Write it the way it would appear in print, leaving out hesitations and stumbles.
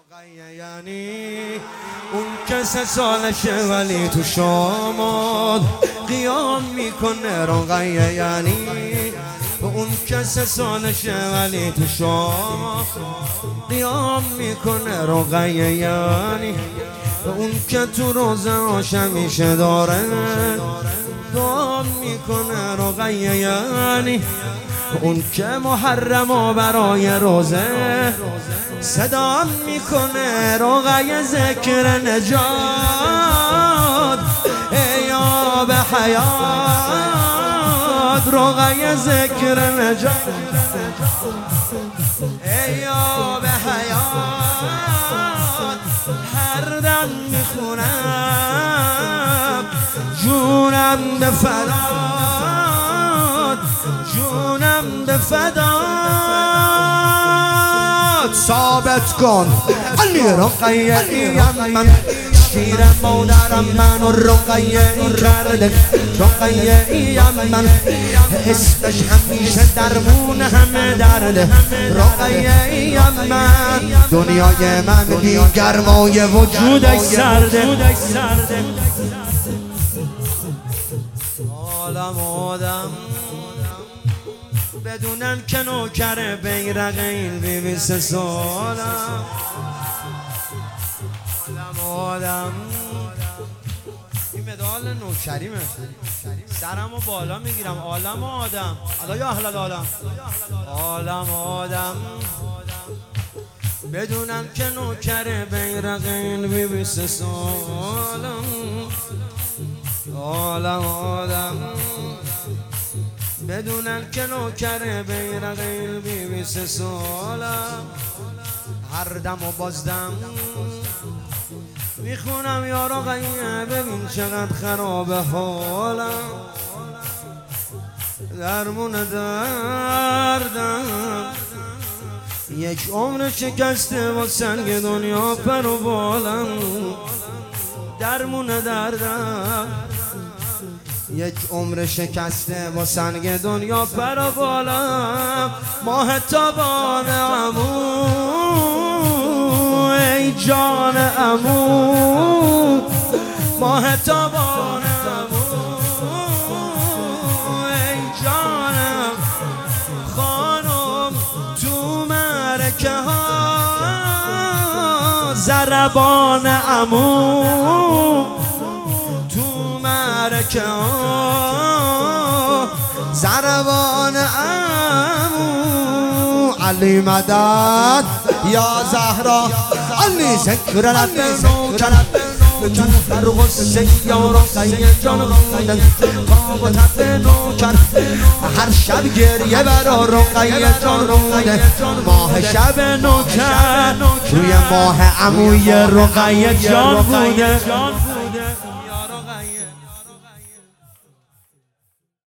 رقیه یعنی اون که 3 سالشه ولی تو شمال قیام میکنه. رقیه یعنی اون که 3 سالشه ولی تو شمال قیام میکنه. رقیه یعنی اون که تو روزه هاش همیشه داره دعا میکنه. رقیه یعنی اون که محرم و برای روزه صدا میکنه. رقیه ذکر نجات ای آب حیات. رقیه ذکر نجات ای آب حیات. هر دم میخونم جونم به فدات، جونم به فدات. ثابت کن علی رقیه ایم من، شیر مادرم من و رقیه ای کرده. رقیه ایم من، اسمش همیشه درمون همه درده. رقیه ایم من، دنیای من بی گرمای وجودش سرده. عالم آدم بدونن که نوکر بیرق این بی 3 سالم. عالم آدم این مدال نوکریمه، سرمو بالا میگیرم. عالم آدم الا یا اهل العالم. عالم آدم بدونن که نوکر بیرق این بی 3 سالم. عالم آدم بدونن که نوکر بیرق این بی 3 سالم. هر دم و بازدم میخونم یا رقیه ببین چقدر خراب حالم. درمون دردم یک عمر شکسته و سنگ دنیا پر و بالم. درمون دردم یک عمر شکسته و سنگ دنیا پر و بالم. ماه تابان عمو ای جان عمو. ماه تابان عمو ای جانم. خانم تو مرکه ها ضربان عمو. تو مرکه ها ضربان عمو. علی مدد یا زهرا علی ذکر لب نوکر. تو فرق سیا رقیه جان خوندن خواب و تب نوکر. هر شب گریه برا رقیه جان رونده. ماه شب نوکر روی ماه عموی رقیه جان بوده.